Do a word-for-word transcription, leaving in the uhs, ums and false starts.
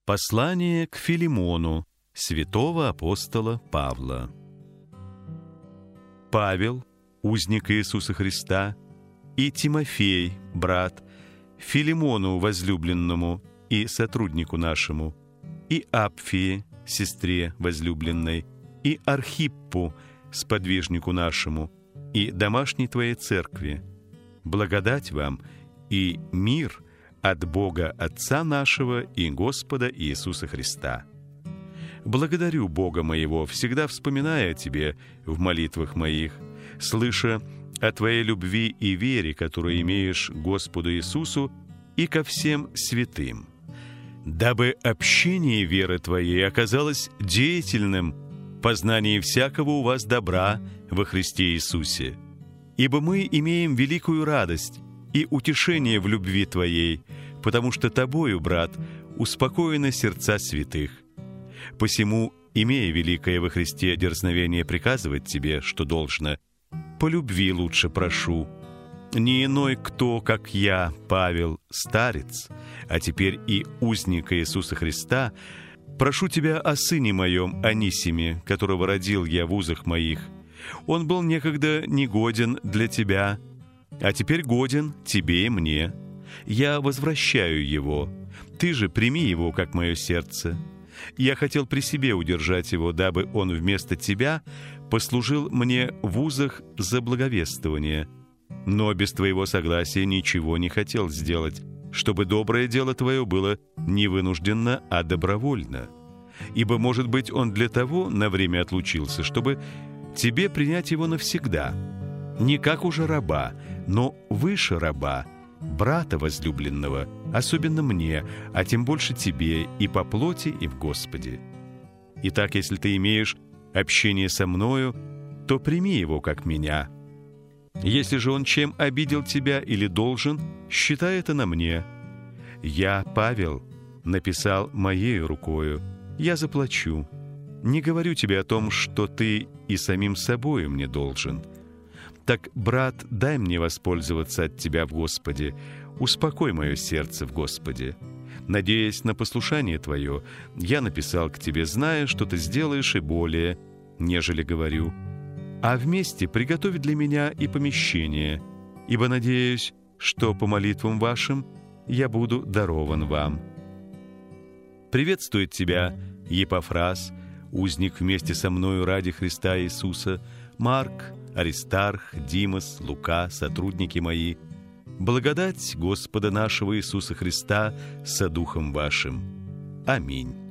Послание к Филимону святого апостола Павла. Павел, узник Иисуса Христа, и Тимофей, брат, Филимону возлюбленному и сотруднику нашему, и Апфии, сестре возлюбленной, и Архиппу, сподвижнику нашему, и домашней твоей церкви. Благодать вам и мир от Бога Отца нашего и Господа Иисуса Христа. Благодарю Бога моего, всегда вспоминая о Тебе в молитвах моих, слыша о Твоей любви и вере, которую имеешь к Господу Иисусу и ко всем святым, дабы общение веры Твоей оказалось деятельным в познании всякого у вас добра во Христе Иисусе. Ибо мы имеем великую радость и утешение в любви Твоей, потому что Тобою, брат, успокоены сердца святых. Посему, имея великое во Христе дерзновение приказывать Тебе, что должно, по любви лучше прошу. Не иной кто, как я, Павел, старец, а теперь и узник Иисуса Христа, прошу Тебя о сыне моем Анисиме, которого родил я в узах моих. Он был некогда негоден для Тебя, а теперь годен Тебе и мне. Я возвращаю его. Ты же прими его, как мое сердце. Я хотел при себе удержать его, дабы он вместо Тебя послужил мне в узах за благовествование. Но без Твоего согласия ничего не хотел сделать, чтобы доброе дело Твое было не вынужденно, а добровольно. Ибо, может быть, он для того на время отлучился, чтобы Тебе принять его навсегда, не как уже раба, но выше раба, брата возлюбленного, особенно мне, а тем больше тебе и по плоти, и в Господе. Итак, если ты имеешь общение со мною, то прими его как меня. Если же он чем обидел тебя или должен, считай это на мне. Я, Павел, написал моею рукою, я заплачу. Не говорю тебе о том, что ты и самим собою мне должен. Так, брат, дай мне воспользоваться от тебя в Господе, успокой мое сердце в Господе. Надеясь на послушание твое, я написал к тебе, зная, что ты сделаешь и более, нежели говорю. А вместе приготовь для меня и помещение, ибо надеюсь, что по молитвам вашим я буду дарован вам. Приветствует тебя Епафрас, узник вместе со мною ради Христа Иисуса, Марк, Аристарх, Димас, Лука, сотрудники мои. Благодать Господа нашего Иисуса Христа со духом вашим. Аминь.